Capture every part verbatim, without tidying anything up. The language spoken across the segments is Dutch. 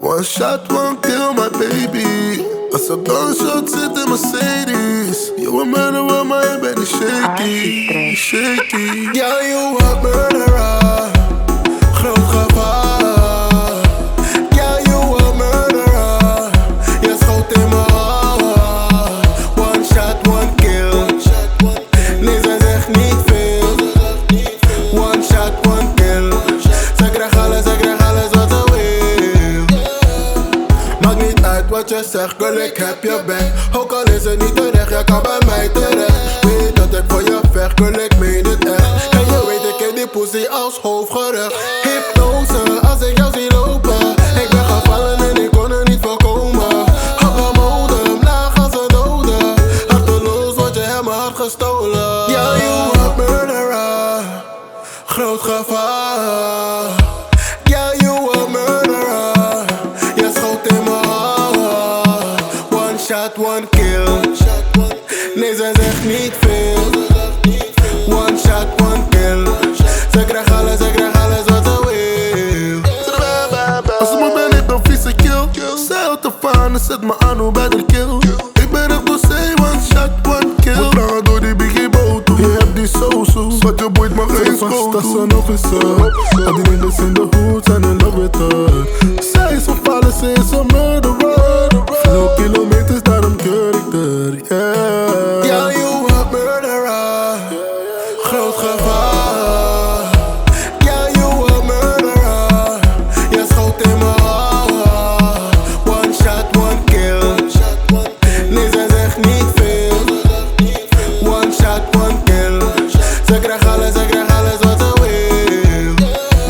One shot, one kill, my baby. Als een gunshot zit in Mercedes. You a murderer, maar je bent niet shaky, shaky. Yeah, you a murderer. Groot gevaar. Yeah, you a murderer. Je schoot in mijn hart. One shot, one kill. Nee, zij zegt niet veel. One shot, one kill. Zij krijgt alles, zij krijgt alles wat ze wil. Maakt niet uit wat je zegt, girl, ik heb je back. Ook al is het niet terecht, je kan bij mij terecht. Weet dat ik voor je vecht, girl, ik meen het echt. En je weet, ik ken die pussy als hoofdgerecht. Hypnose, als ik jou zie lopen. Ik ben gevallen en ik kon er niet voorkomen. Op een modem, laag als een dode. Harteloos, want je hebt mijn hart gestolen. Yeah, you a murderer. Groot gevaar. Yeah, you a murderer. Je schoot in mijn hart. One shot, one kill. Nee, zij zegt niet veel. One shot, one kill. Zij krijgt alles, zij krijgt alles wat ze wil. Als ze me ben, ik ben vieze kill. Zij houdt ervan en zet me aan hoe bij de kill. Ik ben echt door zee, one shot, one kill. Moet langer door die biggie boot. Je hebt die so-so's, wat je boeit mag geen schoot. Dat ze nog eens up. Al die niggas in de hood zijn in love with her. Zij is vervallen, ze is een murderer. Veel kilometers, daarom keur ik er, yeah. Yeah, you a murderer. Groot gevaar. Yeah, you a murderer. Je schoot in mijn hart. One shot, one kill. Nee, zij zegt niet veel. One shot, one kill. Ze krijgt alles, ze krijgt alles wat ze wil.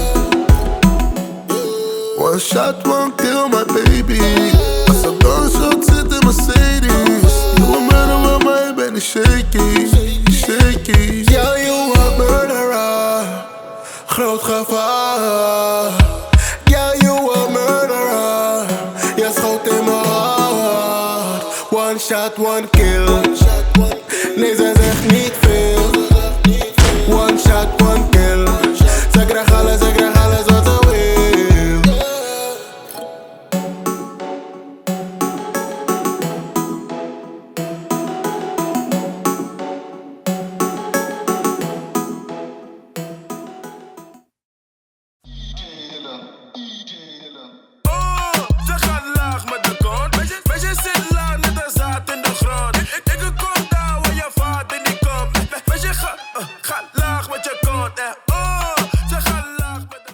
One shot, one kill, my baby. Als een gunshot zit in Mercedes. You a murderer, maar je bent niet shaky, shaky. Yeah, you a murderer. Groot gevaar.